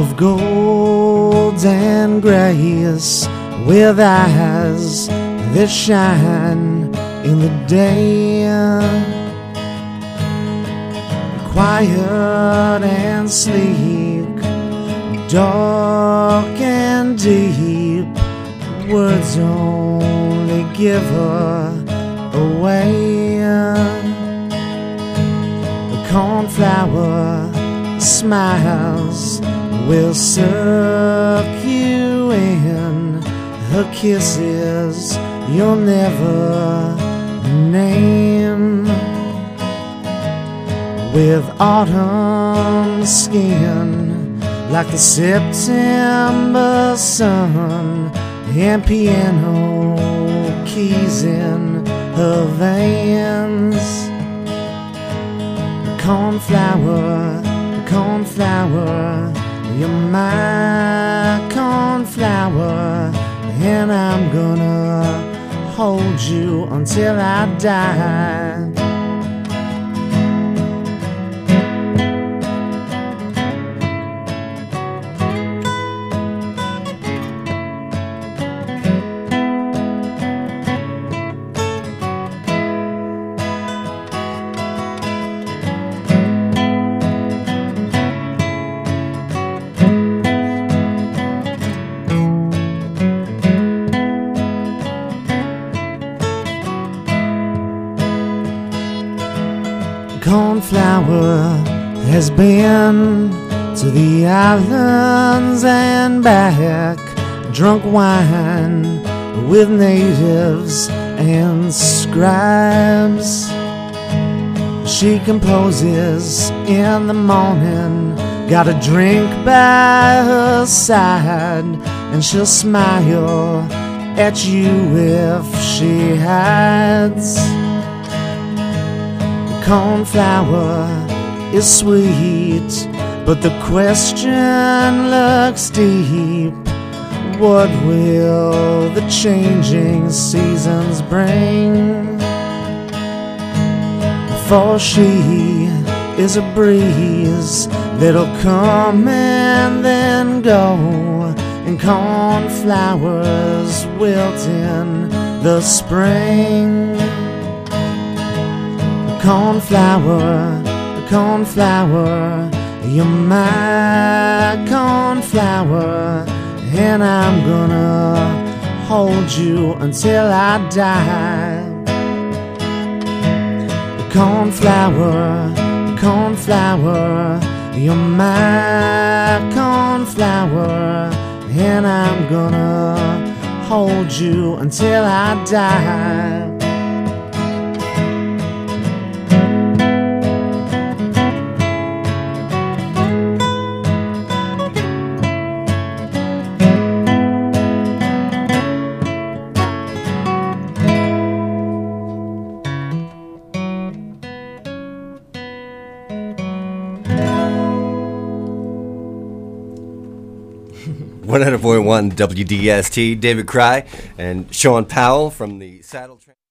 of gold and grace, with eyes that shine in the day, quiet and sleek, dark and deep, words only give her away. The cornflower smiles will suck you in, her kisses you'll never name. With autumn skin like the September sun, and piano keys in her veins. The cornflower, you're my cornflower, and I'm gonna hold you until I die. Cornflower has been to the islands and back, drunk wine with natives and scribes. She composes in the morning, got a drink by her side, and she'll smile at you if she hides. Cornflower is sweet, but the question looks deep. What will the changing seasons bring? For she is a breeze that'll come and then go, and cornflowers wilt in the spring. Cornflower, you're my cornflower, and I'm gonna hold you until I die. Cornflower, you're my cornflower, and I'm gonna hold you until I die. One WDST, David Cry and Sean Powell from the Saddle Train.